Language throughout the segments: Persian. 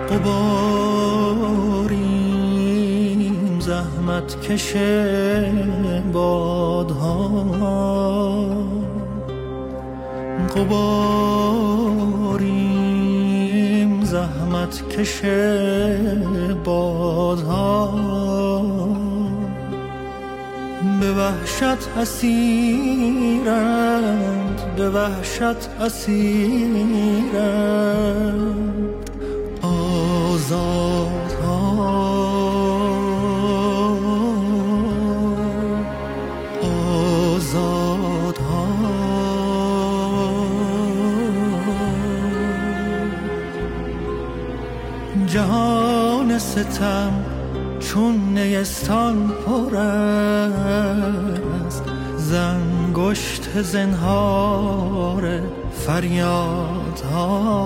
غباریم زحمت کش بادها، غباریم زحمت کش بادها، به وحشت اسیرند، به وحشت اسیرند آزادها، آزادها. جهان ستم چون نیستان پر است زنگشت زنهار فریادها،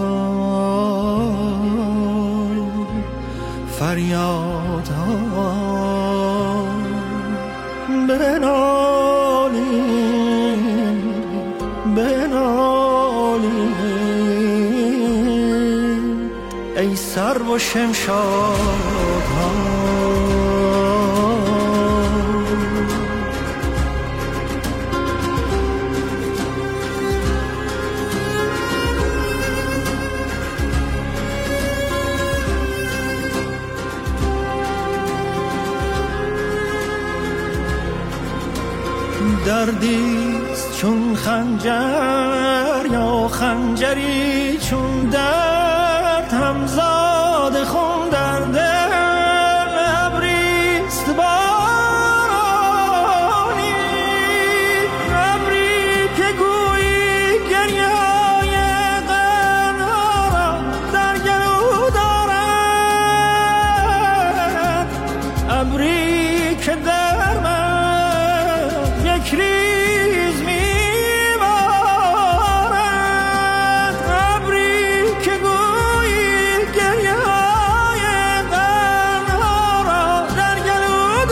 فریادها. بنالیم، بنالیم ای سرو و شمشادها. دردیست چون خنجر یا خنجری چون درد، همزاد خون در دل ابریست بارانی، ابری که گویی گریه‌های غم‌ها را در گلو دارد، ابری که در من یک ریز میبارد، ابری که گویی گریه‌های غم‌ها را در گلو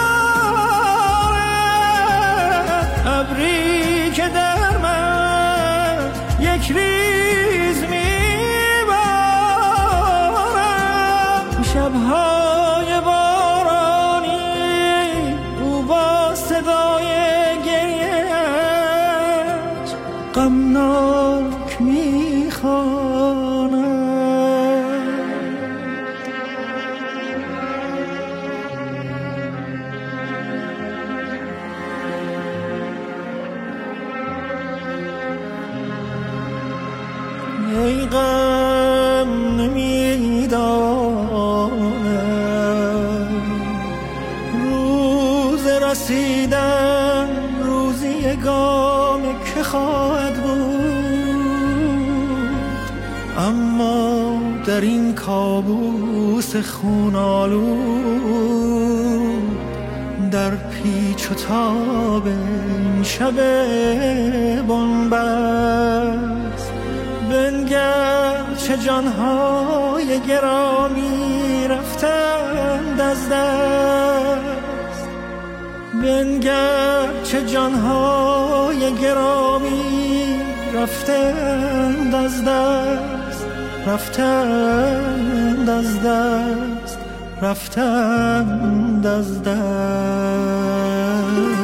دارد، ابری که در من یک ریز میبارد. شب‌های بارانی او با صدای غمناک میخواند. ای غم نمیدانم روز رسیدن روزی گام که خواهد بود، اما در این کابوس خونالود، در پیچ و تاب این شب بنبست، بنگر چه جانهای گرامی رفتند از دست، بنگر چه جانهای گرامی رفتند از دست، رفتند از دست، رفتند از دست.